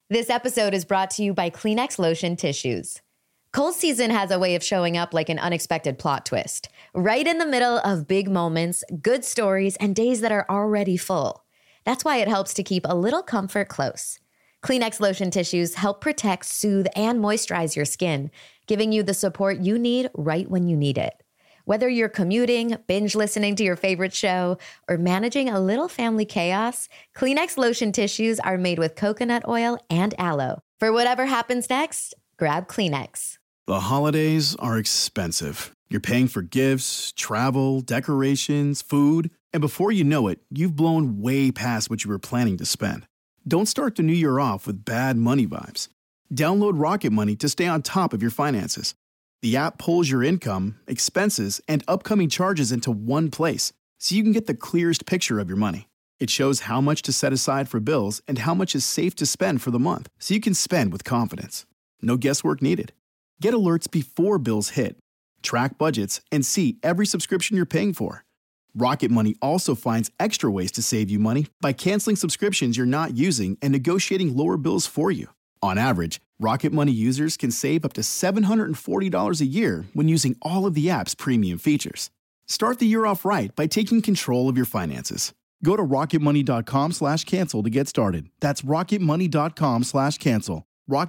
This episode is brought to you by Kleenex Lotion Tissues. Cold season has a way of showing up like an unexpected plot twist, right in the middle of big moments, good stories, and days that are already full. That's why it helps to keep a little comfort close. Kleenex Lotion Tissues help protect, soothe, and moisturize your skin, giving you the support you need right when you need it. Whether you're commuting, binge listening to your favorite show, or managing a little family chaos, Kleenex Lotion Tissues are made with coconut oil and aloe. For whatever happens next, grab Kleenex. The holidays are expensive. You're paying for gifts, travel, decorations, food, and before you know it, you've blown way past what you were planning to spend. Don't start the new year off with bad money vibes. Download Rocket Money to stay on top of your finances. The app pulls your income, expenses, and upcoming charges into one place, so you can get the clearest picture of your money. It shows how much to set aside for bills and how much is safe to spend for the month, so you can spend with confidence. No guesswork needed. Get alerts before bills hit. Track budgets and see every subscription you're paying for. Rocket Money also finds extra ways to save you money by canceling subscriptions you're not using and negotiating lower bills for you. On average, Rocket Money users can save up to $740 a year when using all of the app's premium features. Start the year off right by taking control of your finances. Go to rocketmoney.com/cancel to get started. That's rocketmoney.com/cancel.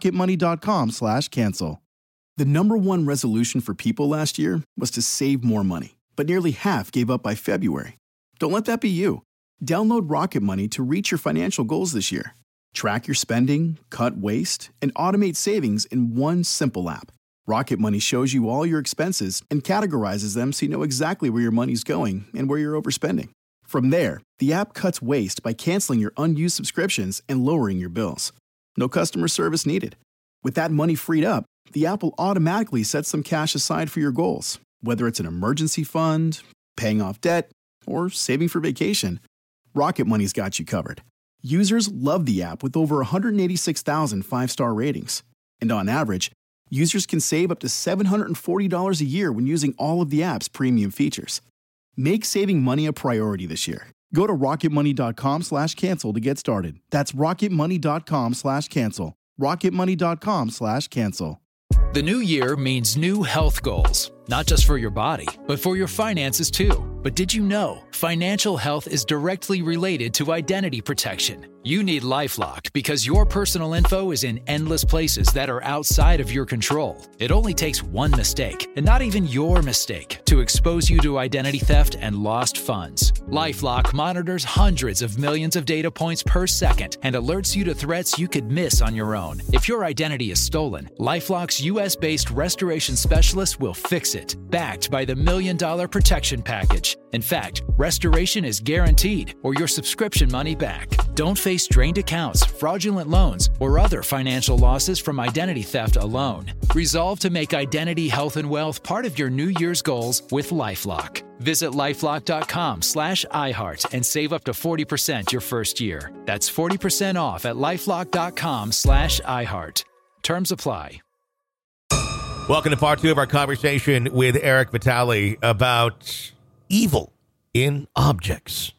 rocketmoney.com/cancel. The number one resolution for people last year was to save more money, but nearly half gave up by February. Don't let that be you. Download Rocket Money to reach your financial goals this year. Track your spending, cut waste, and automate savings in one simple app. Rocket Money shows you all your expenses and categorizes them so you know exactly where your money's going and where you're overspending. From there, the app cuts waste by canceling your unused subscriptions and lowering your bills. No customer service needed. With that money freed up, the app will automatically set some cash aside for your goals, whether it's an emergency fund, paying off debt, or saving for vacation. Rocket Money's got you covered. Users love the app with over 186,000 five-star ratings. And on average, users can save up to $740 a year when using all of the app's premium features. Make saving money a priority this year. Go to rocketmoney.com/cancel to get started. That's rocketmoney.com/cancel. rocketmoney.com/cancel. The new year means new health goals, not just for your body, but for your finances too. But did you know financial health is directly related to identity protection? You need LifeLock because your personal info is in endless places that are outside of your control. It only takes one mistake, and not even your mistake, to expose you to identity theft and lost funds. LifeLock monitors hundreds of millions of data points per second and alerts you to threats you could miss on your own. If your identity is stolen, LifeLock's US-based restoration specialist will fix it, backed by the $1 Million Protection Package. In fact, restoration is guaranteed or your subscription money back. Don't face drained accounts, fraudulent loans, or other financial losses from identity theft alone. Resolve to make identity, health, and wealth part of your New Year's goals with LifeLock. Visit LifeLock.com/iHeart and save up to 40% your first year. That's 40% off at LifeLock.com/iHeart. Terms apply. Welcome to part 2 of our conversation with Eric Vitale about evil in objects.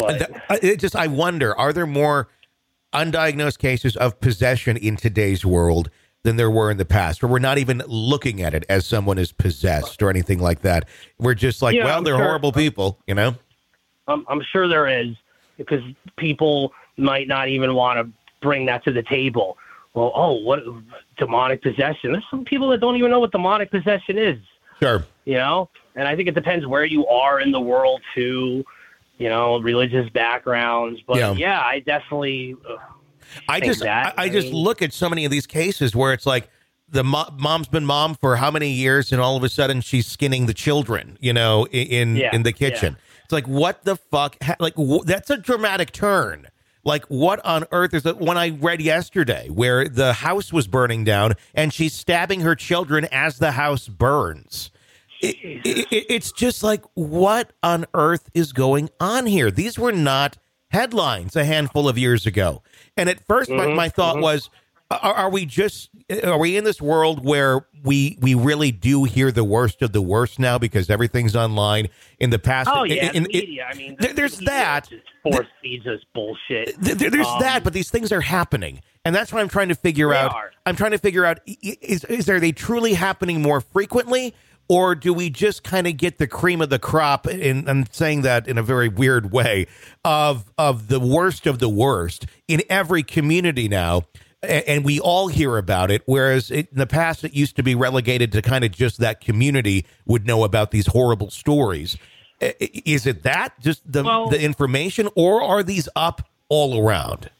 I wonder, are there more undiagnosed cases of possession in today's world than there were in the past? Or we're not even looking at it as someone is possessed or anything like that. We're just like, they're horrible people, you know? I'm sure there is, because people might not even want to bring that to the table. Well, what demonic possession? There's some people that don't even know what demonic possession is. Sure. You know? And I think it depends where you are in the world, too. You know, religious backgrounds. But I definitely I just look at so many of these cases where it's like the mom's been mom for how many years, and all of a sudden she's skinning the children, you know, in the kitchen. Yeah. It's like, what the fuck? That's a dramatic turn. Like, what on earth is that? One I read yesterday where the house was burning down and she's stabbing her children as the house burns. It's just like, what on earth is going on here? These were not headlines a handful of years ago. And at first, my thought was, are we in this world where we really do hear the worst of the worst now because everything's online? In the past, the media. I mean, there's that. Force feeds us bullshit. There's that, but these things are happening. And that's what I'm trying to figure out. I'm trying to figure out, are they truly happening more frequently? Or do we just kind of get the cream of the crop, and I'm saying that in a very weird way, of the worst in every community now, and we all hear about it, whereas in the past it used to be relegated to kind of just that community would know about these horrible stories. Is it that, just the information, or are these up all around?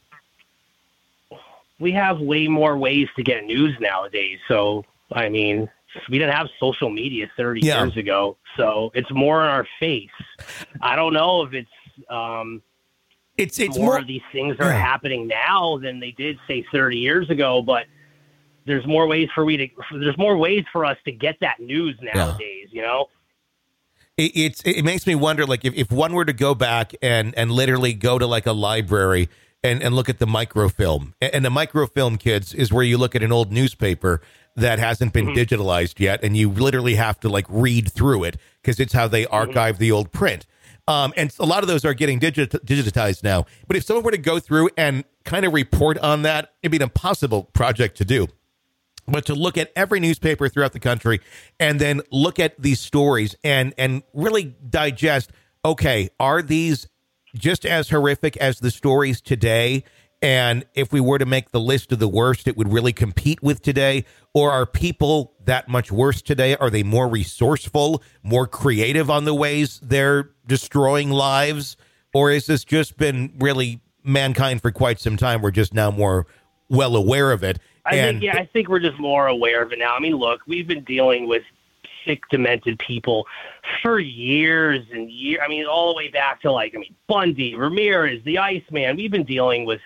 We have way more ways to get news nowadays, so, I mean... We didn't have social media 30 years ago, so it's more in our face. I don't know if it's more of these things are happening now than they did, say, 30 years ago, but there's more ways for us to get that news nowadays, you know? It makes me wonder, like, if one were to go back and literally go to like a library and look at the microfilm, and the microfilm, kids, is where you look at an old newspaper that hasn't been digitalized yet, and you literally have to like read through it because it's how they archive the old print. And a lot of those are getting digitized now. But if someone were to go through and kind of report on that, it'd be an impossible project to do. But to look at every newspaper throughout the country and then look at these stories and really digest, okay, are these just as horrific as the stories today? And if we were to make the list of the worst, it would really compete with today? Or are people that much worse today? Are they more resourceful, more creative on the ways they're destroying lives? Or has this just been really mankind for quite some time? We're just now more well aware of it. I think we're just more aware of it now. I mean, look, we've been dealing with sick, demented people for years and years. I mean, all the way back to Bundy, Ramirez, the Iceman. We've been dealing with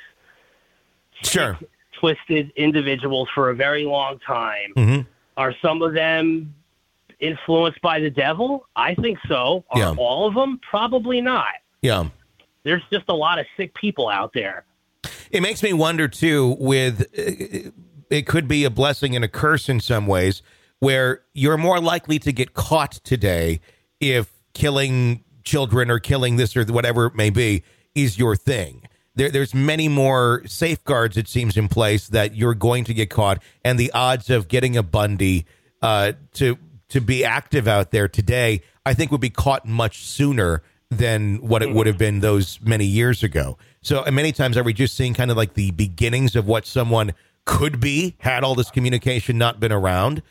twisted individuals for a very long time. Are some of them influenced by the devil? I think so. Are all of them? Probably not. Yeah. There's just a lot of sick people out there. It makes me wonder, too, it could be a blessing and a curse in some ways, where you're more likely to get caught today if killing children or killing this or whatever it may be is your thing. There's many more safeguards, it seems, in place that you're going to get caught, and the odds of getting a Bundy to be active out there today, I think, would be caught much sooner than what it would have been those many years ago. So many times are we just seeing kind of like the beginnings of what someone could be had all this communication not been around,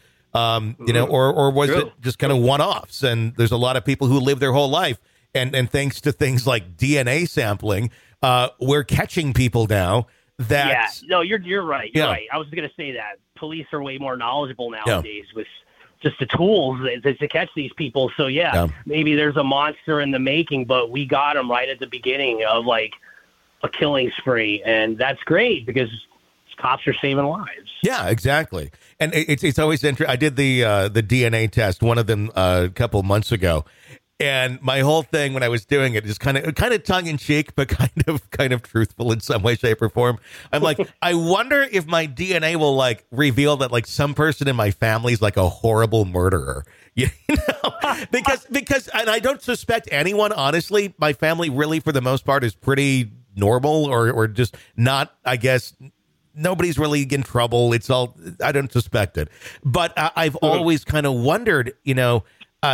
or was it just kind of one-offs? And there's a lot of people who live their whole life, and thanks to things like DNA sampling, we're catching people now that... Yeah, no, you're right. You're right. I was going to say that. Police are way more knowledgeable nowadays with just the tools to catch these people. So, maybe there's a monster in the making, but we got them right at the beginning of, like, a killing spree. And that's great because cops are saving lives. Yeah, exactly. And it's always interesting. I did the DNA test, one of them a couple months ago. And my whole thing when I was doing it is kind of tongue in cheek, but kind of truthful in some way, shape, or form. I'm like, I wonder if my DNA will like reveal that like some person in my family is like a horrible murderer, you know? because and I don't suspect anyone. Honestly, my family really, for the most part, is pretty normal or just not. I guess nobody's really in trouble. It's all, I don't suspect it, but I've always kind of wondered, you know.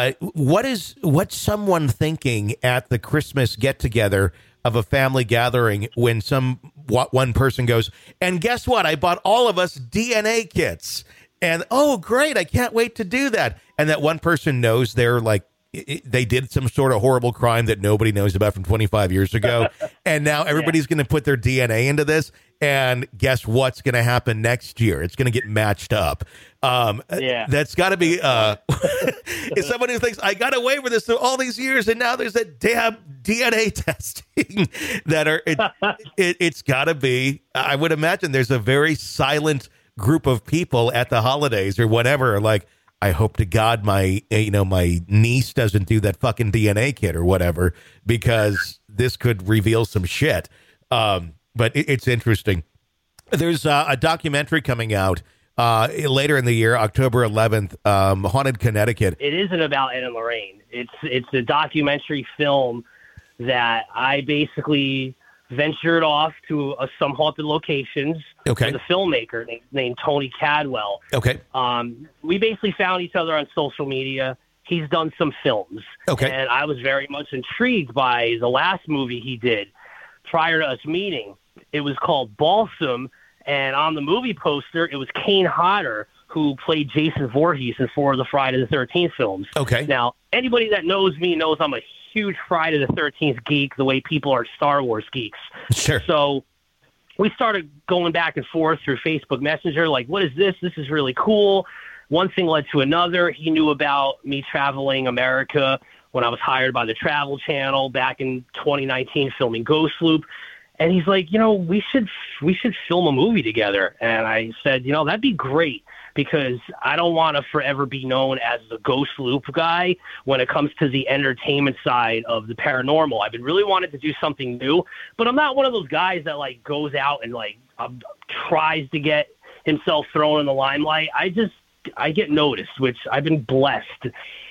What's someone thinking at the Christmas get together of a family gathering when one person goes, and guess what? I bought all of us DNA kits, and oh great, I can't wait to do that. And that one person knows they're like they did some sort of horrible crime that nobody knows about from 25 years ago, and now everybody's going to put their DNA into this. And guess what's going to happen next year? It's going to get matched up. That's got to be is someone who thinks I got away with this through all these years, and now there's that damn DNA testing that are. It's got to be. I would imagine there's a very silent group of people at the holidays or whatever. Like, I hope to God my niece doesn't do that fucking DNA kit or whatever, because this could reveal some shit. But it's interesting. There's a documentary coming out later in the year, October 11th, Haunted Connecticut. It isn't about Ed and Lorraine. It's a documentary film that I basically ventured off to some haunted locations Okay. There's a filmmaker named Tony Cadwell. Okay. We basically found each other on social media. He's done some films. Okay. And I was very much intrigued by the last movie he did prior to us meeting. It was called Balsam, and on the movie poster, it was Kane Hodder, who played Jason Voorhees in 4 of the Friday the 13th films. Okay. Now, anybody that knows me knows I'm a huge Friday the 13th geek, the way people are Star Wars geeks. Sure. So we started going back and forth through Facebook Messenger, like, what is this? This is really cool. One thing led to another. He knew about me traveling America when I was hired by the Travel Channel back in 2019 filming Ghost Loop. And he's like, we should film a movie together. And I said, that'd be great, because I don't want to forever be known as the Ghost Loop guy when it comes to the entertainment side of the paranormal. I've been really wanting to do something new, but I'm not one of those guys that like goes out and like tries to get himself thrown in the limelight. I get noticed, which I've been blessed.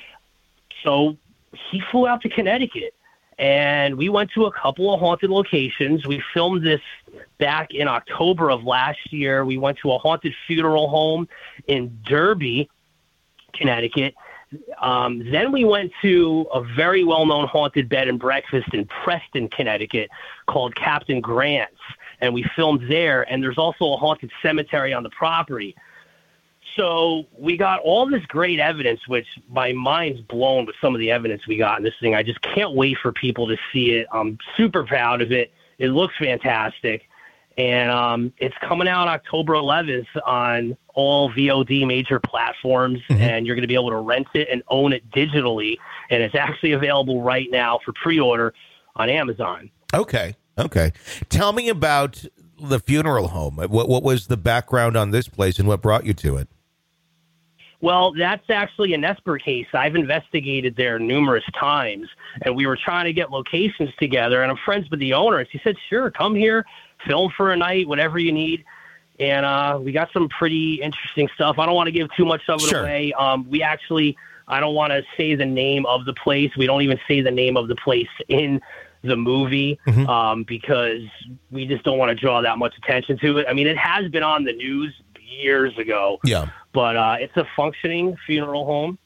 So he flew out to Connecticut, and we went to a couple of haunted locations. We filmed this back in October of last year. We went to a haunted funeral home in Derby, Connecticut. Then we went to a very well-known haunted bed and breakfast in Preston, Connecticut, called Captain Grant's, and we filmed there. And there's also a haunted cemetery on the property. So we got all this great evidence, which my mind's blown with some of the evidence we got in this thing. I just can't wait for people to see it. I'm super proud of it. It looks fantastic. And it's coming out October 11th on all VOD major platforms, and you're going to be able to rent it and own it digitally. And it's actually available right now for pre-order on Amazon. Okay. Tell me about the funeral home. What was the background on this place, and what brought you to it? Well, that's actually a Nesper case. I've investigated there numerous times, and we were trying to get locations together, and I'm friends with the owner, and she said, sure, come here, film for a night, whatever you need. And we got some pretty interesting stuff. I don't want to give too much of it away. I don't want to say the name of the place. We don't even say the name of the place in the movie because we just don't want to draw that much attention to it. I mean, it has been on the news years ago. Yeah. But it's a functioning funeral home,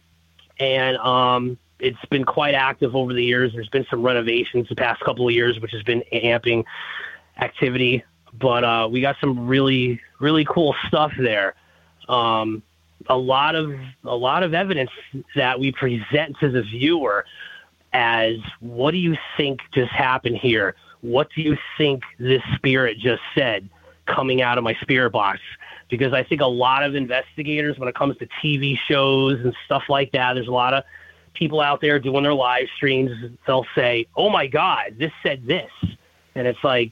and it's been quite active over the years. There's been some renovations the past couple of years, which has been amping activity. But we got some really, really cool stuff there. A lot of evidence that we present to the viewer as, what do you think just happened here? What do you think this spirit just said coming out of my spirit box? Because I think a lot of investigators, when it comes to TV shows and stuff like that, there's a lot of people out there doing their live streams. They'll say, oh my God, this said this. And it's like,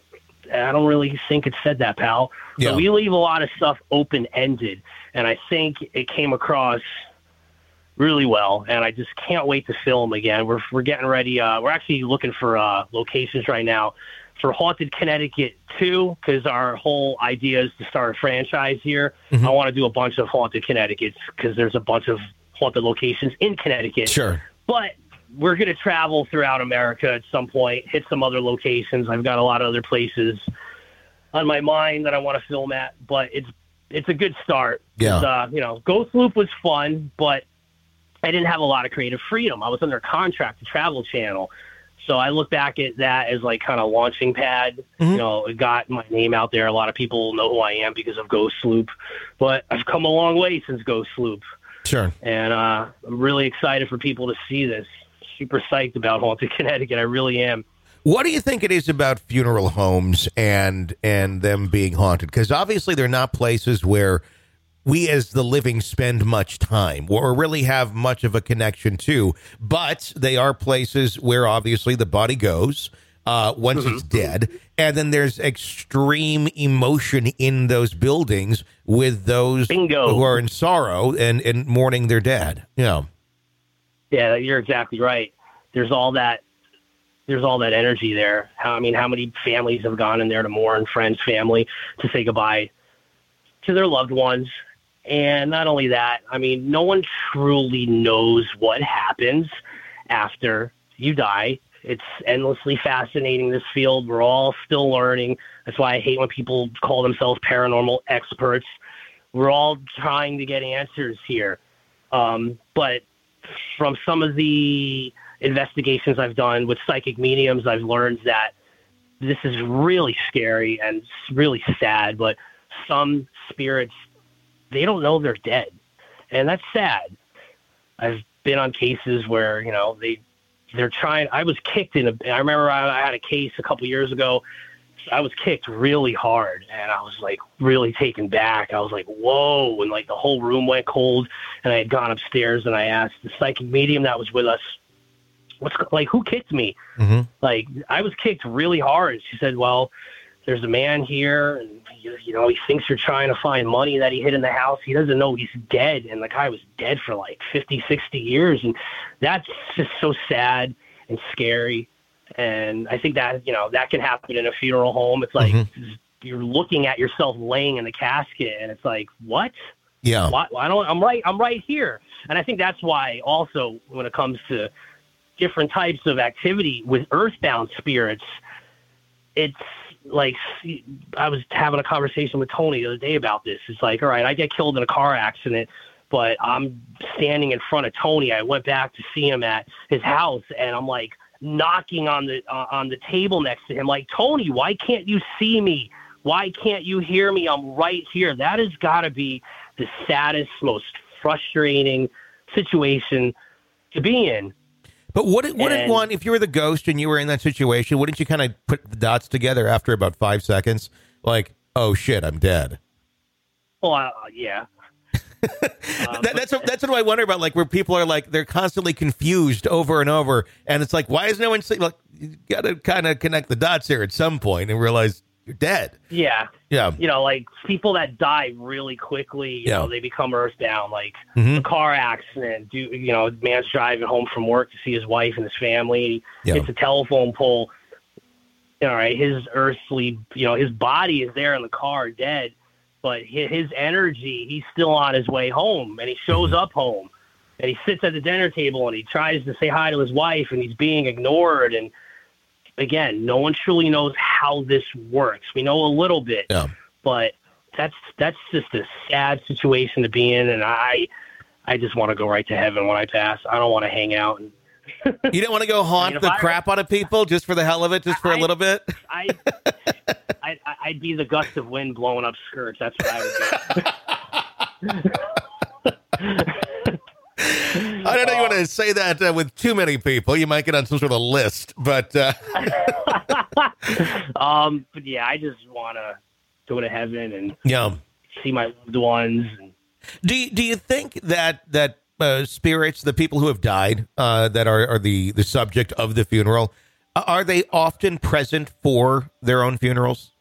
I don't really think it said that, pal. Yeah. So we leave a lot of stuff open-ended, and I think it came across really well, and I just can't wait to film again. We're getting ready. We're actually looking for locations right now for Haunted Connecticut 2, because our whole idea is to start a franchise here. I want to do a bunch of Haunted Connecticut's, because there's a bunch of haunted locations in Connecticut. Sure. But we're going to travel throughout America at some point, hit some other locations. I've got a lot of other places on my mind that I want to film at, but it's a good start. Yeah. Ghost Loop was fun, but I didn't have a lot of creative freedom. I was under contract to Travel Channel. So I look back at that as like kind of launching pad. It got my name out there. A lot of people know who I am because of Ghost Loop, but I've come a long way since Ghost Loop. Sure. And I'm really excited for people to see this. Super psyched about Haunted Connecticut. I really am. What do you think it is about funeral homes and them being haunted? Because obviously they're not places where we as the living spend much time or really have much of a connection to, but they are places where obviously the body goes once it's dead, and then there's extreme emotion in those buildings with those who are in sorrow and mourning their dead. Yeah, you're exactly right. There's all that energy there. How many families have gone in there to mourn, friends, family, to say goodbye to their loved ones. And not only that, no one truly knows what happens after you die. It's endlessly fascinating, this field. We're all still learning. That's why I hate when people call themselves paranormal experts. We're all trying to get answers here. But from some of the investigations I've done with psychic mediums, I've learned that this is really scary and really sad, but some spirits, they don't know they're dead. And that's sad. I've been on cases where, you know, they're trying. I was kicked I remember I had a case a couple years ago. I was kicked really hard, and I was like really taken back. I was like, whoa. And like the whole room went cold, and I had gone upstairs and I asked the psychic medium that was with us, who kicked me? Mm-hmm. Like, I was kicked really hard. She said, well, there's a man here, and you know, he thinks you're trying to find money that he hid in the house. He doesn't know he's dead. And the guy was dead for like 50, 60 years. And that's just so sad and scary. And I think that, you know, that can happen in a funeral home. It's like, you're looking at yourself laying in the casket, and it's like, what? Yeah. I'm right here. And I think that's why also when it comes to different types of activity with earthbound spirits, it's like, I was having a conversation with Tony the other day about this. It's like, all right, I get killed in a car accident, but I'm standing in front of Tony. I went back to see him at his house, and I'm like knocking on the table next to him, like, Tony, why can't you see me? Why can't you hear me? I'm right here. That has got to be the saddest, most frustrating situation to be in. But wouldn't one, if you were the ghost and you were in that situation, wouldn't you kind of put the dots together after about 5 seconds? Like, oh shit, I'm dead. Well, yeah. That's what I wonder about, like, where people are like, they're constantly confused over and over, and it's like, why is no one saying, like, you got to kind of connect the dots here at some point and realize you're dead. Yeah. Yeah. You know, like people that die really quickly, you know, they become earthbound, like a car accident, man's driving home from work to see his wife and his family. It's a telephone pole. All right. His earthly, his body is there in the car dead, but his energy, he's still on his way home, and he shows up home, and he sits at the dinner table and he tries to say hi to his wife, and he's being ignored. And again, no one truly knows how this works. We know a little bit, but that's just a sad situation to be in. And I just want to go right to heaven when I pass. I don't want to hang out. And you don't want to go haunt the crap out of people just for the hell of it, just for a little bit? I'd be the gust of wind blowing up skirts. That's what I would do. I don't know you want to say that with too many people. You might get on some sort of list, but but yeah, I just want to go to heaven and see my loved ones. Do you think that spirits, the people who have died, that are the subject of the funeral, are they often present for their own funerals?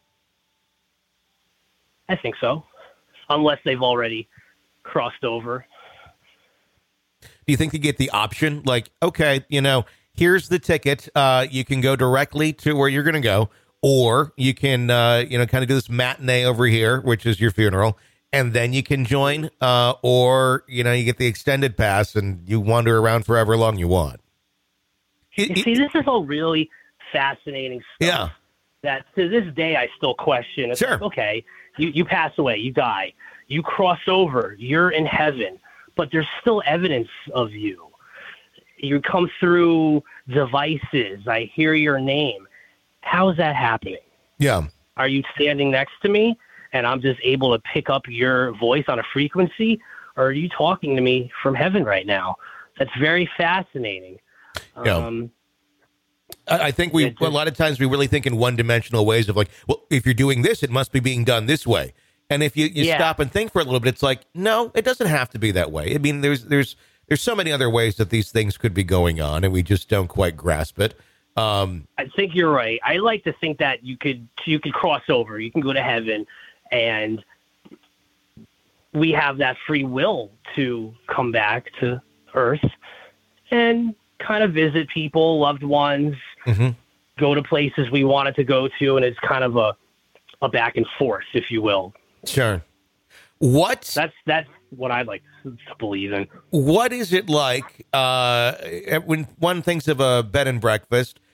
I think so, unless they've already crossed over. Do you think you get the option, like, okay, here's the ticket. You can go directly to where you're going to go, or you can, kind of do this matinee over here, which is your funeral, and then you can join, or, you get the extended pass and you wander around for however long you want. You see, this is all really fascinating stuff. Yeah. That to this day I still question. It's like, okay, you pass away, you die, you cross over, you're in heaven, but there's still evidence of you. You come through devices. I hear your name. How is that happening? Yeah. Are you standing next to me and I'm just able to pick up your voice on a frequency? Or are you talking to me from heaven right now? That's very fascinating. Yeah. I think a lot of times we really think in one-dimensional ways of like, well, if you're doing this, it must be being done this way. And if you stop and think for a little bit, it's like, no, it doesn't have to be that way. I mean, there's so many other ways that these things could be going on, and we just don't quite grasp it. I think you're right. I like to think that you could cross over. You can go to heaven, and we have that free will to come back to Earth and kind of visit people, loved ones, go to places we wanted to go to, and it's kind of a back and forth, if you will. Sure. That's what I'd like to believe in. What is it like when one thinks of a bed and breakfast?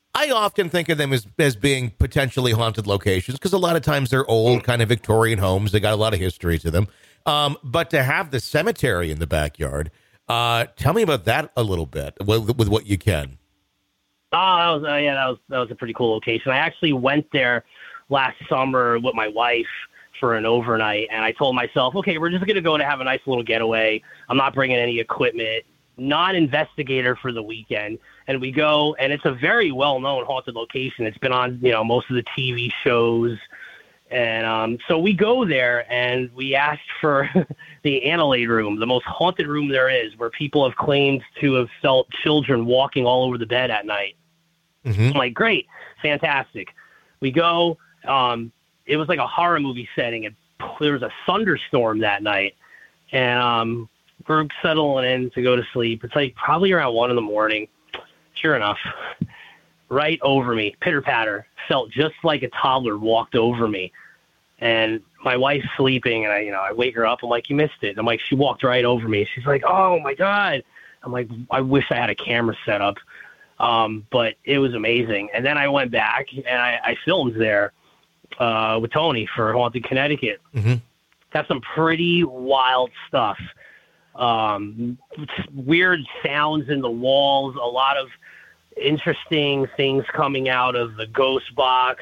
I often think of them as being potentially haunted locations because a lot of times they're old, kind of Victorian homes. They got a lot of history to them. But to have the cemetery in the backyard, tell me about that a little bit with what you can. Oh, that was a pretty cool location. I actually went there last summer with my wife for an overnight, and I told myself, okay, we're just going to go to have a nice little getaway. I'm not bringing any equipment, non-investigator for the weekend. And we go, and it's a very well-known haunted location. It's been on, most of the TV shows. And so we go there, and we asked for the Annelade room, the most haunted room there is, where people have claimed to have felt children walking all over the bed at night. Mm-hmm. I'm like, great, fantastic. We go. It was like a horror movie setting, and there was a thunderstorm that night. And we're settling in to go to sleep. It's like probably around 1 a.m. Sure enough, right over me, pitter-patter, felt just like a toddler walked over me. And my wife's sleeping, and I wake her up. I'm like, you missed it. I'm like, she walked right over me. She's like, oh, my God. I'm like, I wish I had a camera set up. But it was amazing. And then I went back, and I filmed there with Tony for Haunted Connecticut. Mm-hmm. Got some pretty wild stuff. Weird sounds in the walls, a lot of interesting things coming out of the ghost box.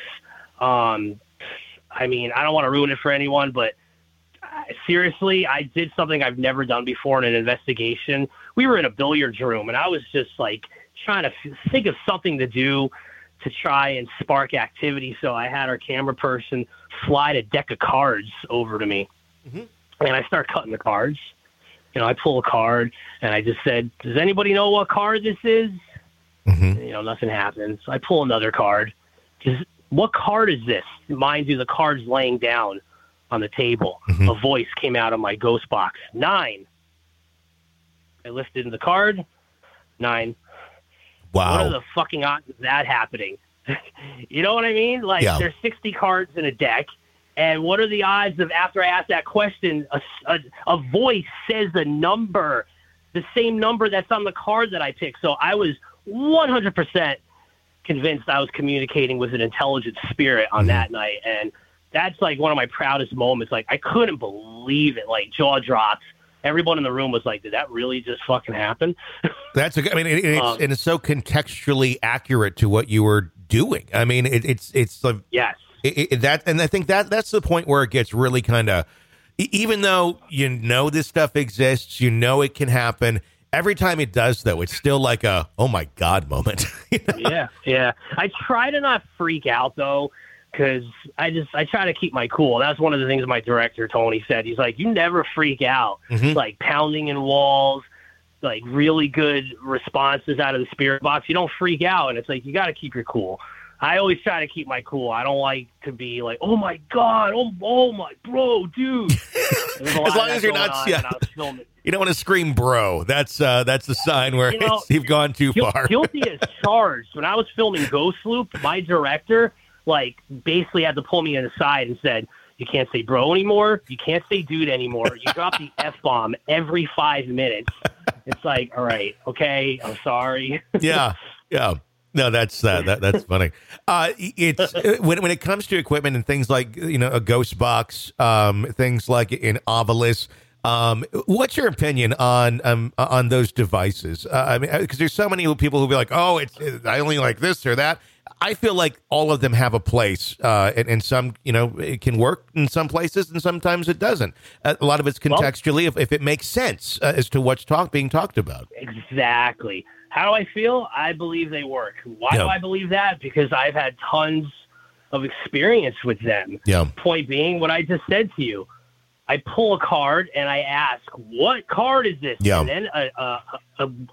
I mean, I don't want to ruin it for anyone, but seriously, I did something I've never done before in an investigation. We were in a billiards room, and I was just like trying to think of something to do to try and spark activity. So I had our camera person slide a deck of cards over to me, mm-hmm. and I start cutting the cards. I pull a card, and I just said, does anybody know what card this is? Mm-hmm. Nothing happens. I pull another card. What card is this? Mind you, the card's laying down on the table. Mm-hmm. A voice came out of my ghost box. 9. I lifted the card. 9. Wow. What are the fucking odds of that happening? You know what I mean? Like, there's 60 cards in a deck. And what are the odds of, after I ask that question, a voice says a number, the same number that's on the card that I picked? So I was 100% convinced I was communicating with an intelligent spirit on that night. And that's like one of my proudest moments. Like, I couldn't believe it. Like, jaw drops. Everyone in the room was like, did that really just fucking happen? It's so contextually accurate to what you were doing. I mean, it's like, yes. And I think that's the point where it gets really kind of, even though this stuff exists, it can happen. Every time it does, though, it's still like a, oh my God moment. Yeah. I try to not freak out, though, because I try to keep my cool. That's one of the things my director, Tony, said. He's like, you never freak out. Mm-hmm. Like pounding in walls, like really good responses out of the spirit box. You don't freak out. And it's like, you got to keep your cool. I always try to keep my cool. I don't like to be like, oh my God, oh my bro, dude. As long as you're not, you don't want to scream, bro. That's the sign where you've gone too far. Guilty as charged. When I was filming Ghost Loop, my director basically had to pull me aside and said, you can't say bro anymore. You can't say dude anymore. You drop the F-bomb every 5 minutes. It's like, all right, okay, I'm sorry. Yeah. No, that's funny. It's when it comes to equipment and things like a ghost box, things like an Ovilus. What's your opinion on those devices? I mean, because there's so many people who be like, oh, I only like this or that. I feel like all of them have a place, and some it can work in some places, and sometimes it doesn't. A lot of it's contextually, if it makes sense as to what's being talked about. Exactly. How do I feel? I believe they work. Why do I believe that? Because I've had tons of experience with them. Yeah. Point being, what I just said to you, I pull a card and I ask, what card is this? Yeah. And then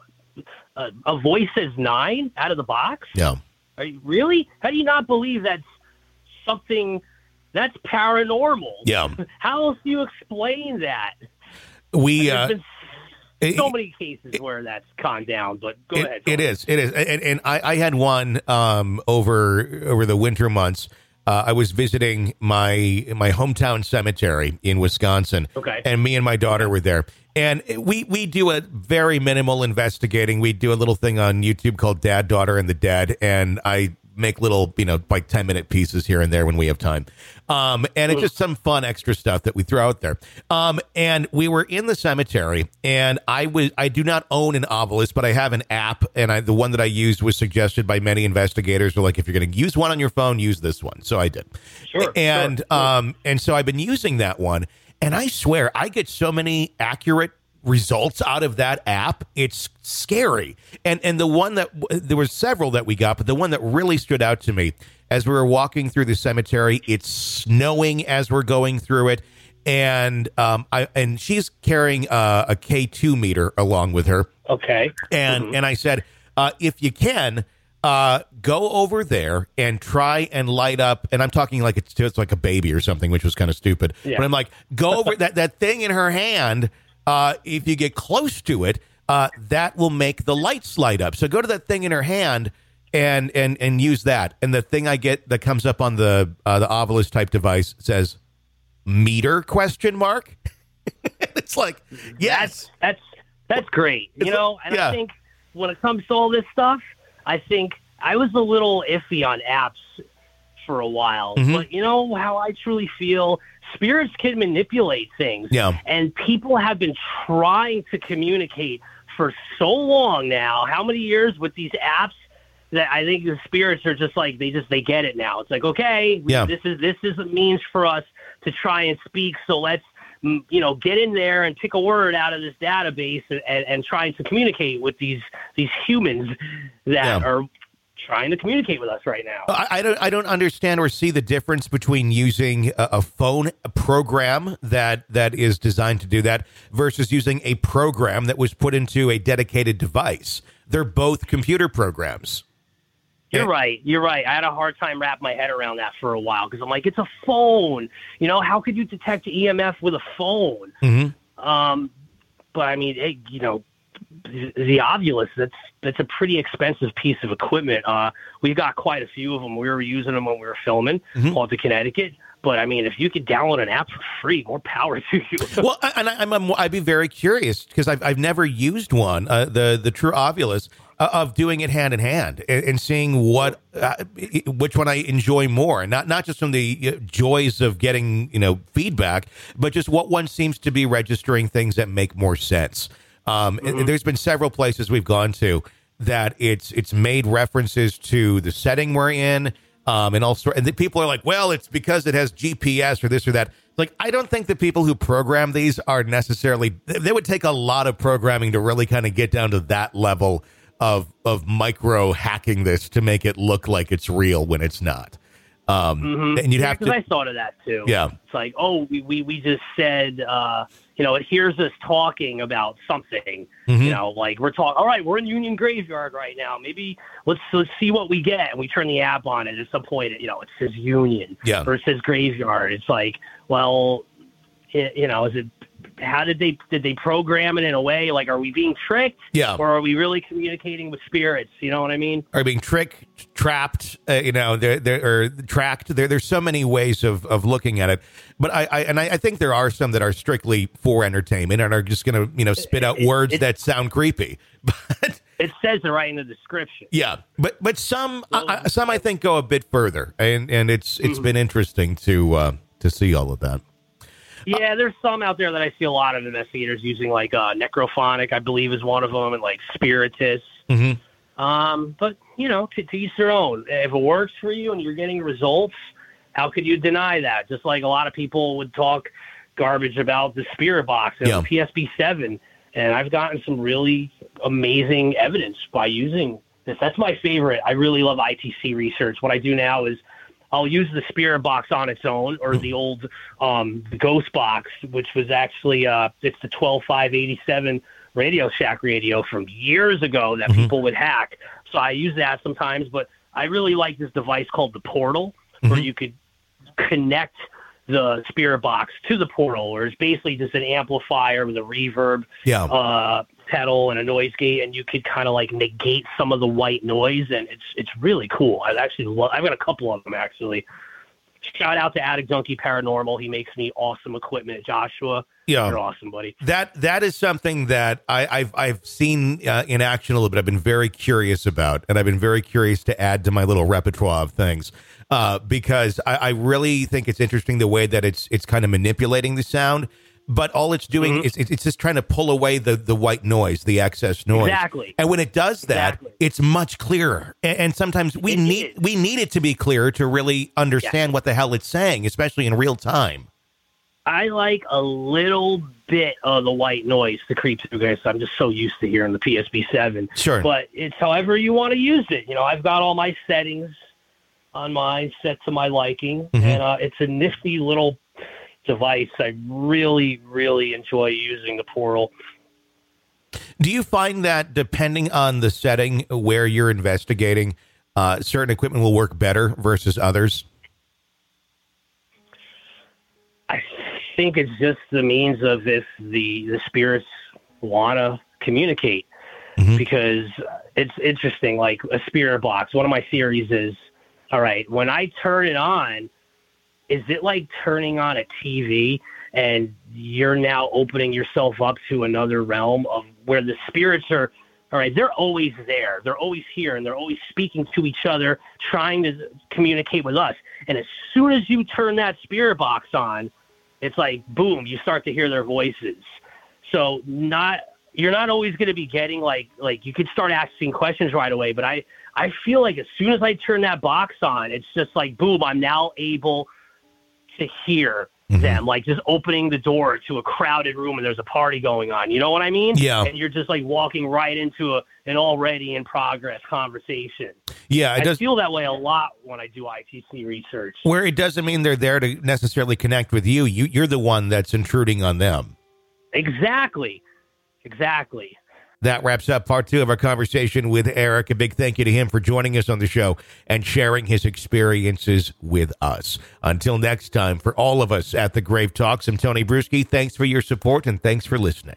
a voice says 9 out of the box. Yeah. Are you, really? How do you not believe that's something that's paranormal? Yeah. How else do you explain that? There's been so many cases where that's calmed down, but go ahead. It is. And I had one over the winter months I was visiting my hometown cemetery in Wisconsin. Okay. And me and my daughter were there. And we do a very minimal investigating. We do a little thing on YouTube called Dad, Daughter, and the Dead. And I make little, like 10-minute pieces here and there when we have time. And it's just some fun extra stuff that we throw out there. And we were in the cemetery, and I do not own an obelisk, but I have an app, and the one that I used was suggested by many investigators. They're like, if you're going to use one on your phone, use this one. So I did. Sure. And so I've been using that one, and I swear I get so many accurate results out of that app. It's scary. And the one that there were several that we got, but the one that really stood out to me as we were walking through the cemetery, it's snowing as we're going through it. And she's carrying a K2 meter along with her. Okay. And I said, if you can, go over there and try and light up. And I'm talking like it's like a baby or something, which was kind of stupid. Yeah. But I'm like, go over that thing in her hand. If you get close to it, that will make the lights light up. So go to that thing in her hand and use that. And the thing I get that comes up on the obelisk type device says meter ? It's like, yes, that's great. I think when it comes to all this stuff, I think I was a little iffy on apps for a while, but you know how I truly feel. Spirits can manipulate things, and people have been trying to communicate for so long now. How many years with these apps that I think the spirits are just like they get it now. It's like, okay, this is a means for us to try and speak. So let's get in there and pick a word out of this database and trying to communicate with these humans that are trying to communicate with us right now. I don't understand or see the difference between using a phone program that is designed to do that versus using a program that was put into a dedicated device. They're both computer programs. You're right. I had a hard time wrapping my head around that for a while because I'm like, it's a phone. How could you detect EMF with a phone? But I mean, the Ovilus, that's a pretty expensive piece of equipment. We got quite a few of them. We were using them when we were filming Called to Connecticut. But I mean, if you could download an app for free, more power to you. Well, I'd be very curious because I've never used one, the True Ovilus, of doing it hand in hand and seeing which one I enjoy more, and not just from the joys of getting feedback, but just what one seems to be registering things that make more sense. And there's been several places we've gone to that it's made references to the setting we're in, and all sorts. And the people are like, well, it's because it has GPS or this or that. Like, I don't think the people who program these are necessarily. They would take a lot of programming to really kind of get down to that level of micro hacking this to make it look like it's real when it's not. And you'd have to. Because I thought of that too. Yeah, it's like, oh, we just said, it hears us talking about something. Like we're talking. All right, we're in Union Graveyard right now. Maybe let's see what we get. And we turn the app on, and at some point, it says Union, or it says Graveyard. It's like, well, is it? How did they program it in a way? Like, are we being tricked? Yeah. Or are we really communicating with spirits? You know what I mean? Are we being tricked, trapped, or tracked? There's so many ways of looking at it. But I think there are some that are strictly for entertainment and are just going to, spit out words that sound creepy. But it says it right in the description. Yeah. But some I think go a bit further, and it's been interesting to see all of that. Yeah, there's some out there that I see a lot of investigators using, like Necrophonic, I believe, is one of them, and like Spiritus. But to each their own. If it works for you and you're getting results, how could you deny that? Just like a lot of people would talk garbage about the Spirit Box and the PSB-7, and I've gotten some really amazing evidence by using this. That's my favorite. I really love ITC research. What I do now is I'll use the Spirit Box on its own, or the old Ghost Box, which was actually it's the 12587 Radio Shack radio from years ago that people would hack. So I use that sometimes, but I really like this device called the Portal, where you could connect the Spirit Box to the Portal, where it's basically just an amplifier with a reverb pedal and a noise gate, and you could kind of like negate some of the white noise, and it's really cool. I've got a couple of them actually, shout out to Attic Junkie Paranormal. He makes me awesome equipment. Joshua, you're awesome, buddy. That is something that I've seen in action a little bit. I've been very curious about, and I've been very curious to add to my little repertoire of things because I really think it's interesting the way that it's kind of manipulating the sound. But all it's doing is it's just trying to pull away the white noise, the excess noise. Exactly. And when it does that, it's much clearer. And sometimes we need it to be clearer to really understand what the hell it's saying, especially in real time. I like a little bit of the white noise to creep through, guys. I'm just so used to hearing the PSB7. Sure. But it's however you want to use it. You know, I've got all my settings on mine set to my liking, and it's a nifty little device. I really, really enjoy using the Portal. Do you find that depending on the setting where you're investigating, certain equipment will work better versus others? I think it's just the means of if the spirits want to communicate, because it's interesting. Like a spirit box, one of my theories is, all right, when I turn it on, is it like turning on a TV and you're now opening yourself up to another realm of where the spirits are, all right, they're always there. They're always here, and they're always speaking to each other, trying to communicate with us. And as soon as you turn that spirit box on, it's like, boom, you start to hear their voices. So you're not always going to be getting like you could start asking questions right away. But I feel like as soon as I turn that box on, it's just like, boom, I'm now able to hear them, like just opening the door to a crowded room and there's a party going on. You know what I mean? Yeah. And you're just like walking right into an already in progress conversation. Yeah. I feel that way a lot when I do ITC research. Where it doesn't mean they're there to necessarily connect with you. You're the one that's intruding on them. Exactly. That wraps up part 2 of our conversation with Eric. A big thank you to him for joining us on the show and sharing his experiences with us. Until next time, for all of us at the Grave Talks, I'm Tony Bruschi. Thanks for your support and thanks for listening.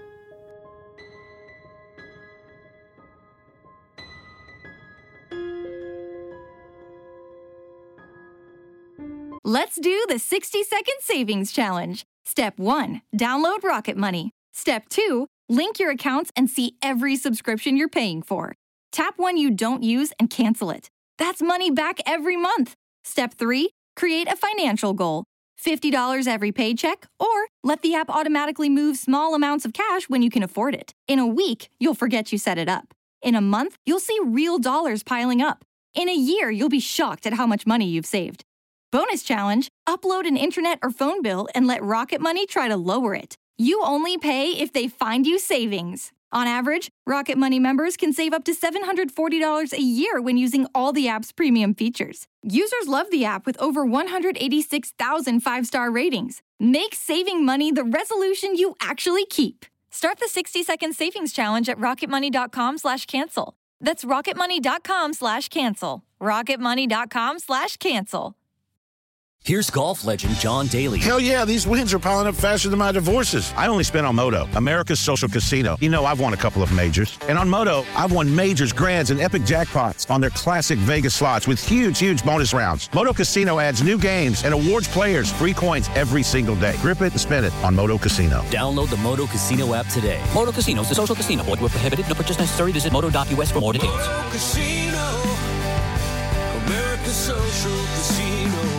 Let's do the 60-second savings challenge. Step 1, download Rocket Money. Step 2, link your accounts and see every subscription you're paying for. Tap one you don't use and cancel it. That's money back every month. Step 3, create a financial goal. $50 every paycheck, or let the app automatically move small amounts of cash when you can afford it. In a week, you'll forget you set it up. In a month, you'll see real dollars piling up. In a year, you'll be shocked at how much money you've saved. Bonus challenge, upload an internet or phone bill and let Rocket Money try to lower it. You only pay if they find you savings. On average, Rocket Money members can save up to $740 a year when using all the app's premium features. Users love the app with over 186,000 5-star ratings. Make saving money the resolution you actually keep. Start the 60-second savings challenge at rocketmoney.com/cancel. That's rocketmoney.com/cancel. rocketmoney.com/cancel. Here's golf legend John Daly. Hell yeah, these wins are piling up faster than my divorces. I only spent on Moto, America's social casino. You know, I've won a couple of majors. And on Moto, I've won majors, grands, and epic jackpots on their classic Vegas slots with huge bonus rounds. Moto Casino adds new games and awards players free coins every single day. Grip it and spin it on Moto Casino. Download the Moto Casino app today. Moto Casino is a social casino. Void where prohibited. No purchase necessary. Visit moto.us for more details. Moto Casino, America's social casino.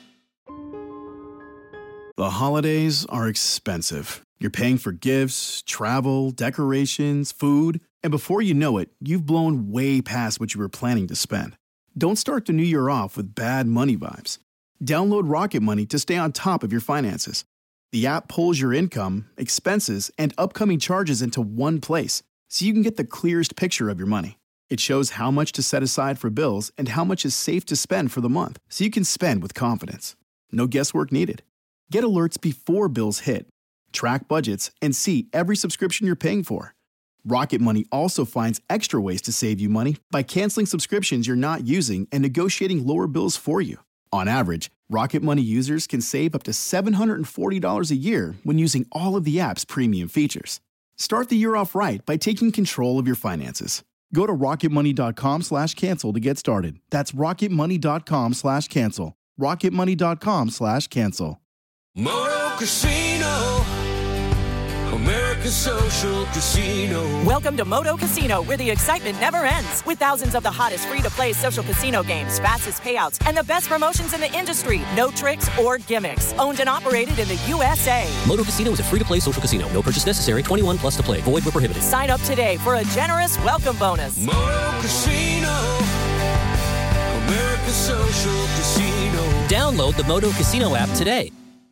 The holidays are expensive. You're paying for gifts, travel, decorations, food, and before you know it, you've blown way past what you were planning to spend. Don't start the new year off with bad money vibes. Download Rocket Money to stay on top of your finances. The app pulls your income, expenses, and upcoming charges into one place, so you can get the clearest picture of your money. It shows how much to set aside for bills and how much is safe to spend for the month, so you can spend with confidence. No guesswork needed. Get alerts before bills hit, track budgets, and see every subscription you're paying for. Rocket Money also finds extra ways to save you money by canceling subscriptions you're not using and negotiating lower bills for you. On average, Rocket Money users can save up to $740 a year when using all of the app's premium features. Start the year off right by taking control of your finances. Go to rocketmoney.com/cancel to get started. That's rocketmoney.com/cancel. rocketmoney.com/cancel. Moto Casino, America's social casino. Welcome to Moto Casino, where the excitement never ends. With thousands of the hottest free-to-play social casino games, fastest payouts, and the best promotions in the industry. No tricks or gimmicks. Owned and operated in the USA. Moto Casino is a free-to-play social casino. No purchase necessary. 21 plus to play. Void where prohibited. Sign up today for a generous welcome bonus. Moto Casino, America's social casino. Download the Moto Casino app today.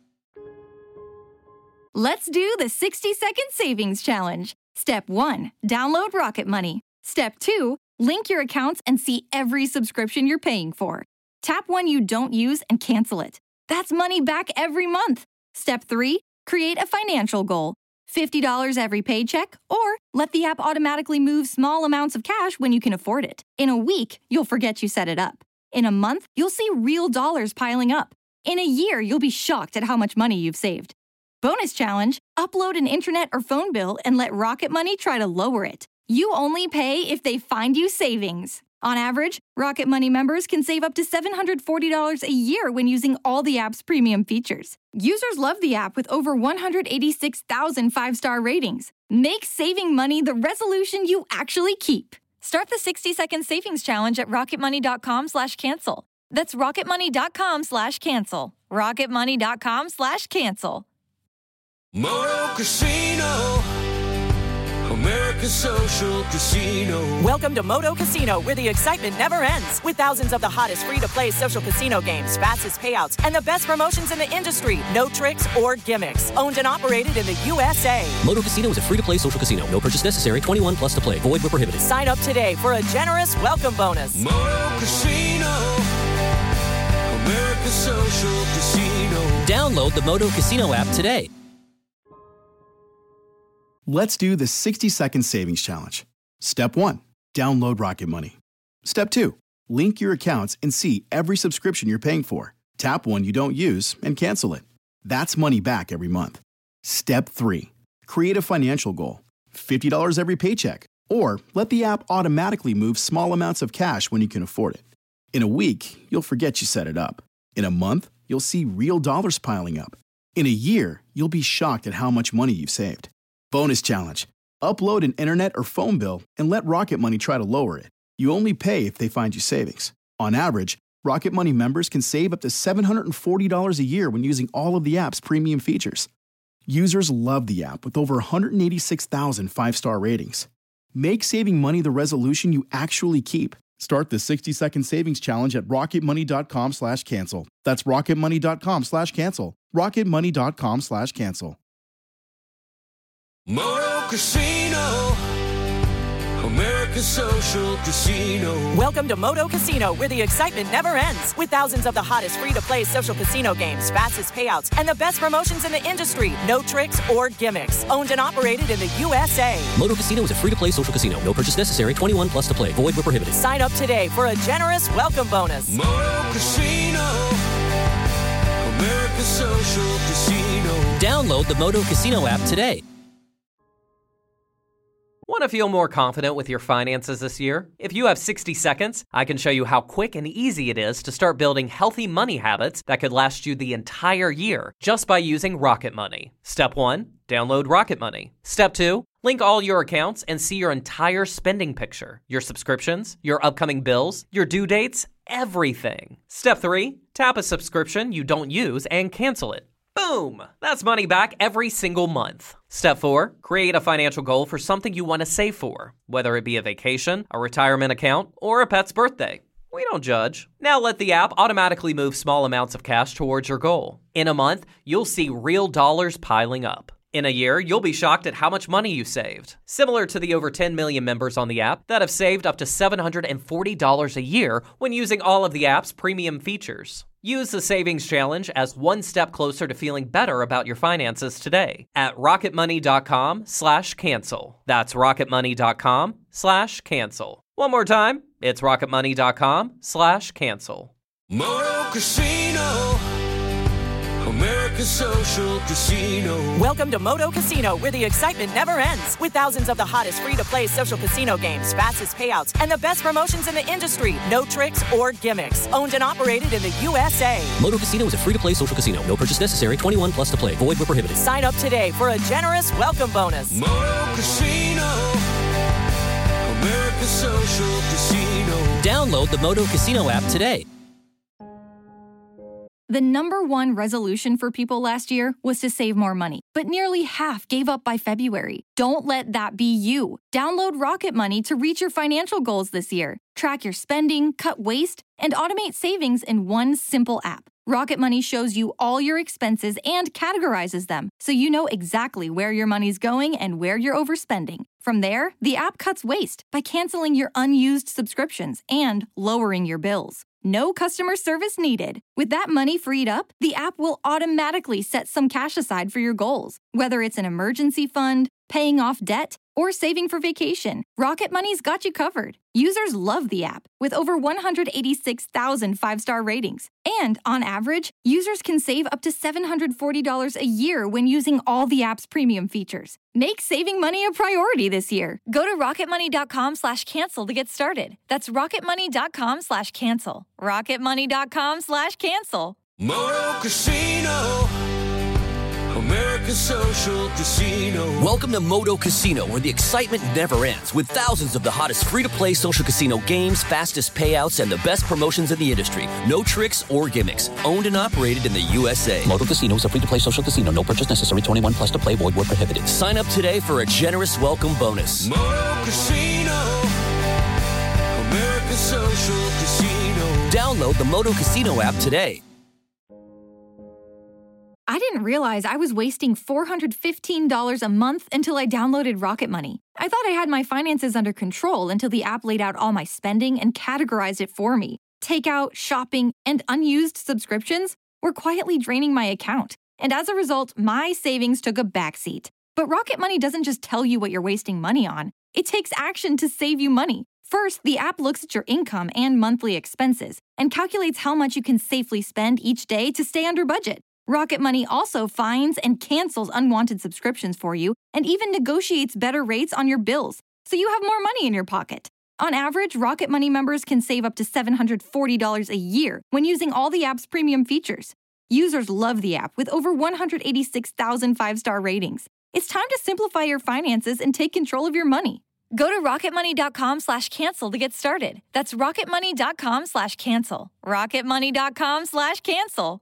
Let's do the 60-second savings challenge. Step 1, download Rocket Money. Step 2, link your accounts and see every subscription you're paying for. Tap one you don't use and cancel it. That's money back every month. Step 3, create a financial goal. $50 every paycheck, or let the app automatically move small amounts of cash when you can afford it. In a week, you'll forget you set it up. In a month, you'll see real dollars piling up. In a year, you'll be shocked at how much money you've saved. Bonus challenge, upload an internet or phone bill and let Rocket Money try to lower it. You only pay if they find you savings. On average, Rocket Money members can save up to $740 a year when using all the app's premium features. Users love the app with over 186,000 five-star ratings. Make saving money the resolution you actually keep. Start the 60-second savings challenge at rocketmoney.com/cancel. That's rocketmoney.com/cancel. rocketmoney.com/cancel. Moto Casino, America's social casino. Welcome to Moto Casino, where the excitement never ends. With thousands of the hottest free-to-play social casino games, fastest payouts, and the best promotions in the industry. No tricks or gimmicks. Owned and operated in the USA. Moto Casino is a free-to-play social casino. No purchase necessary. 21 plus to play. Void where prohibited. Sign up today for a generous welcome bonus. Moto Casino, America's social casino. Download the Moto Casino app today. Let's do the 60-second savings challenge. Step 1, download Rocket Money. Step 2, link your accounts and see every subscription you're paying for. Tap one you don't use and cancel it. That's money back every month. Step 3, create a financial goal. $50 every paycheck. Or let the app automatically move small amounts of cash when you can afford it. In a week, you'll forget you set it up. In a month, you'll see real dollars piling up. In a year, you'll be shocked at how much money you've saved. Bonus challenge. Upload an internet or phone bill and let Rocket Money try to lower it. You only pay if they find you savings. On average, Rocket Money members can save up to $740 a year when using all of the app's premium features. Users love the app with over 186,000 five-star ratings. Make saving money the resolution you actually keep. Start the 60-second savings challenge at rocketmoney.com/cancel. That's rocketmoney.com/cancel. rocketmoney.com/cancel. Moto Casino, America's social casino. Welcome to Moto Casino, where the excitement never ends. With thousands of the hottest free-to-play social casino games, fastest payouts, and the best promotions in the industry. No tricks or gimmicks. Owned and operated in the USA. Moto Casino is a free-to-play social casino. No purchase necessary. 21 plus to play. Void where prohibited. Sign up today for a generous welcome bonus. Moto Casino, America's social casino. Download the Moto Casino app today. Want to feel more confident with your finances this year? If you have 60 seconds, I can show you how quick and easy it is to start building healthy money habits that could last you the entire year just by using Rocket Money. Step 1, download Rocket Money. Step 2, link all your accounts and see your entire spending picture, your subscriptions, your upcoming bills, your due dates, everything. Step 3, tap a subscription you don't use and cancel it. Boom! That's money back every single month. Step 4, create a financial goal for something you want to save for, whether it be a vacation, a retirement account, or a pet's birthday. We don't judge. Now let the app automatically move small amounts of cash towards your goal. In a month, you'll see real dollars piling up. In a year, you'll be shocked at how much money you saved. Similar to the over 10 million members on the app that have saved up to $740 a year when using all of the app's premium features. Use the Savings Challenge as one step closer to feeling better about your finances today at rocketmoney.com/cancel. That's rocketmoney.com/cancel. One more time, it's rocketmoney.com/cancel. Moto Casino, America. America's Social Casino. Welcome to Moto Casino, where the excitement never ends. With thousands of the hottest free-to-play social casino games, fastest payouts, and the best promotions in the industry. No tricks or gimmicks. Owned and operated in the USA. Moto Casino is a free-to-play social casino. No purchase necessary. 21 plus to play. Void where prohibited. Sign up today for a generous welcome bonus. Moto Casino. America's Social Casino. Download the Moto Casino app today. The number one resolution for people last year was to save more money, but nearly half gave up by February. Don't let that be you. Download Rocket Money to reach your financial goals this year. Track your spending, cut waste, and automate savings in one simple app. Rocket Money shows you all your expenses and categorizes them, so you know exactly where your money's going and where you're overspending. From there, the app cuts waste by canceling your unused subscriptions and lowering your bills. No customer service needed. With that money freed up, the app will automatically set some cash aside for your goals, whether it's an emergency fund, paying off debt, or saving for vacation. Rocket Money's got you covered. Users love the app, with over 186,000 five-star ratings. And on average, users can save up to $740 a year when using all the app's premium features. Make saving money a priority this year. Go to rocketmoney.com/cancel to get started. That's rocketmoney.com/cancel. rocketmoney.com/cancel. Moto Casino. America's Social Casino. Welcome to Moto Casino, where the excitement never ends, with thousands of the hottest free-to-play social casino games, fastest payouts, and the best promotions in the industry. No tricks or gimmicks. Owned and operated in the USA. Moto Casino is a free-to-play social casino. No purchase necessary. 21 plus to play. Void where prohibited. Sign up today for a generous welcome bonus. Moto Casino. America's Social Casino. Download the Moto Casino app today. I didn't realize I was wasting $415 a month until I downloaded Rocket Money. I thought I had my finances under control until the app laid out all my spending and categorized it for me. Takeout, shopping, and unused subscriptions were quietly draining my account. And as a result, my savings took a backseat. But Rocket Money doesn't just tell you what you're wasting money on. It takes action to save you money. First, the app looks at your income and monthly expenses and calculates how much you can safely spend each day to stay under budget. Rocket Money also finds and cancels unwanted subscriptions for you and even negotiates better rates on your bills, so you have more money in your pocket. On average, Rocket Money members can save up to $740 a year when using all the app's premium features. Users love the app with over 186,000 five-star ratings. It's time to simplify your finances and take control of your money. Go to rocketmoney.com/cancel to get started. That's rocketmoney.com/cancel. rocketmoney.com/cancel.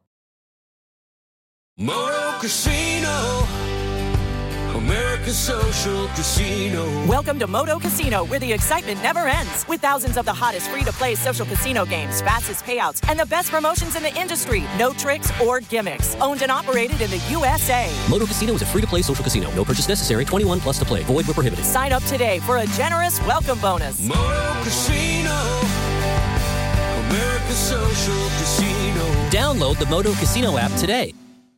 Moto Casino. America's Social Casino. Welcome to Moto Casino, where the excitement never ends. With thousands of the hottest free-to-play social casino games, fastest payouts, and the best promotions in the industry. No tricks or gimmicks. Owned and operated in the USA. Moto Casino is a free-to-play social casino. No purchase necessary. 21 plus to play. Void where prohibited. Sign up today for a generous welcome bonus. Moto Casino. America's Social Casino. Download the Moto Casino app today.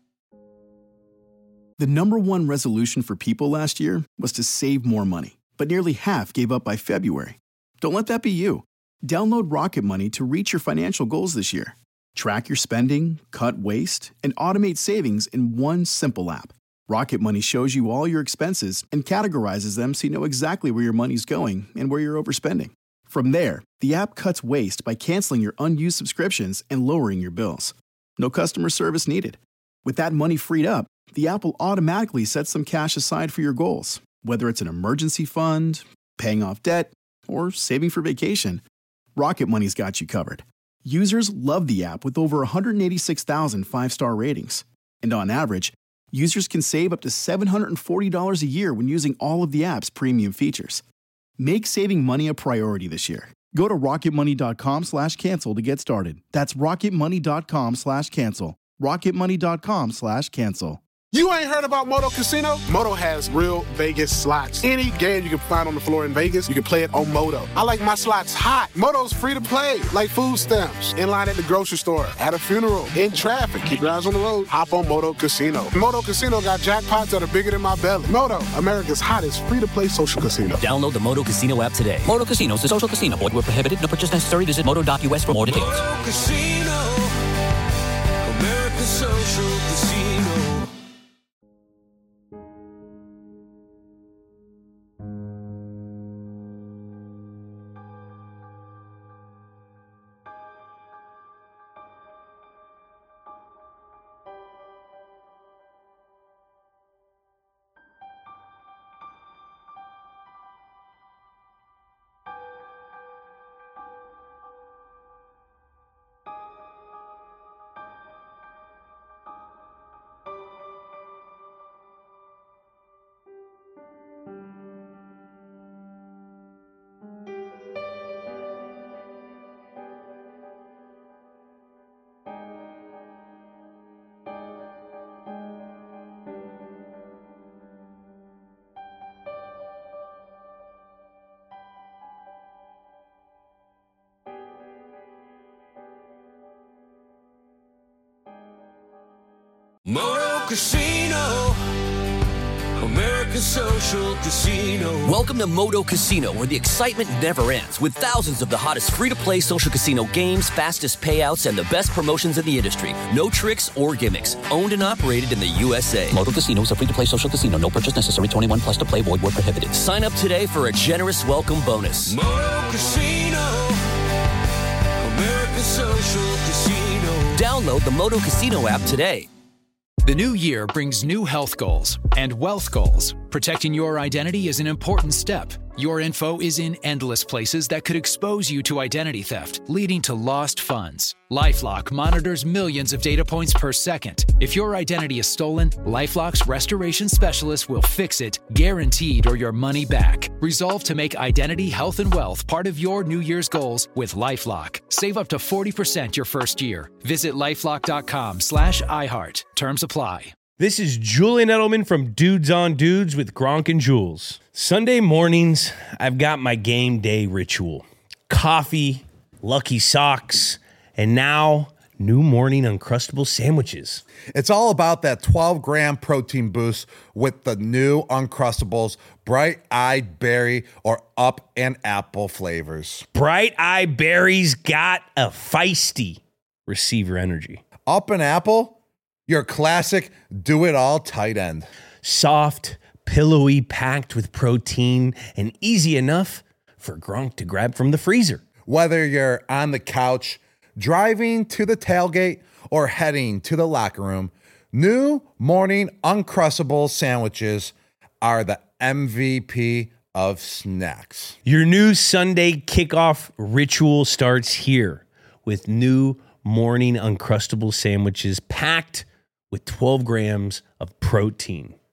The number one resolution for people last year was to save more money, but nearly half gave up by February. Don't let that be you. Download Rocket Money to reach your financial goals this year. Track your spending, cut waste, and automate savings in one simple app. Rocket Money shows you all your expenses and categorizes them so you know exactly where your money's going and where you're overspending. From there, the app cuts waste by canceling your unused subscriptions and lowering your bills. No customer service needed. With that money freed up, the app will automatically set some cash aside for your goals, whether it's an emergency fund, paying off debt, or saving for vacation. Rocket Money's got you covered. Users love the app with over 186,000 five-star ratings. And on average, users can save up to $740 a year when using all of the app's premium features. Make saving money a priority this year. Go to rocketmoney.com/cancel to get started. That's rocketmoney.com/cancel. rocketmoney.com/cancel. You ain't heard about Moto Casino? Moto has real Vegas slots. Any game you can find on the floor in Vegas, you can play it on Moto. I like my slots hot. Moto's free to play, like food stamps, in line at the grocery store, at a funeral, in traffic. Keep your eyes on the road. Hop on Moto Casino. Moto Casino got jackpots that are bigger than my belly. Moto, America's hottest free-to-play social casino. Download the Moto Casino app today. Moto Casino is a social casino. Void where prohibited. No purchase necessary. Visit moto.us for more details. Moto Casino. America's Social Casino. Casino. America's Social Casino. Welcome to Moto Casino, where the excitement never ends, with thousands of the hottest free-to-play social casino games, fastest payouts, and the best promotions in the industry. No tricks or gimmicks. Owned and operated in the USA. Moto Casino is a free-to-play social casino. No purchase necessary. 21 plus to play. Void where prohibited. Sign up today for a generous welcome bonus. Moto Casino. America's Social Casino. Download the Moto Casino app today. The new year brings new health goals and wealth goals. Protecting your identity is an important step. Your info is in endless places that could expose you to identity theft, leading to lost funds. LifeLock monitors millions of data points per second. If your identity is stolen, LifeLock's restoration specialist will fix it, guaranteed, or your money back. Resolve to make identity, health, and wealth part of your New Year's goals with LifeLock. Save up to 40% your first year. Visit LifeLock.com/iHeart. Terms apply. This is Julian Edelman from Dudes on Dudes with Gronk and Jules. Sunday mornings, I've got my game day ritual. Coffee, Lucky Socks, and now new morning Uncrustable sandwiches. It's all about that 12-gram protein boost with the new Uncrustables Bright-Eyed Berry or Up and Apple flavors. Bright-Eyed Berry's got a feisty receiver energy. Up and Apple? Your classic do-it-all tight end. Soft, pillowy, packed with protein, and easy enough for Gronk to grab from the freezer. Whether you're on the couch, driving to the tailgate, or heading to the locker room, new morning Uncrustable sandwiches are the MVP of snacks. Your new Sunday kickoff ritual starts here with new morning Uncrustable sandwiches packed with 12 grams of protein.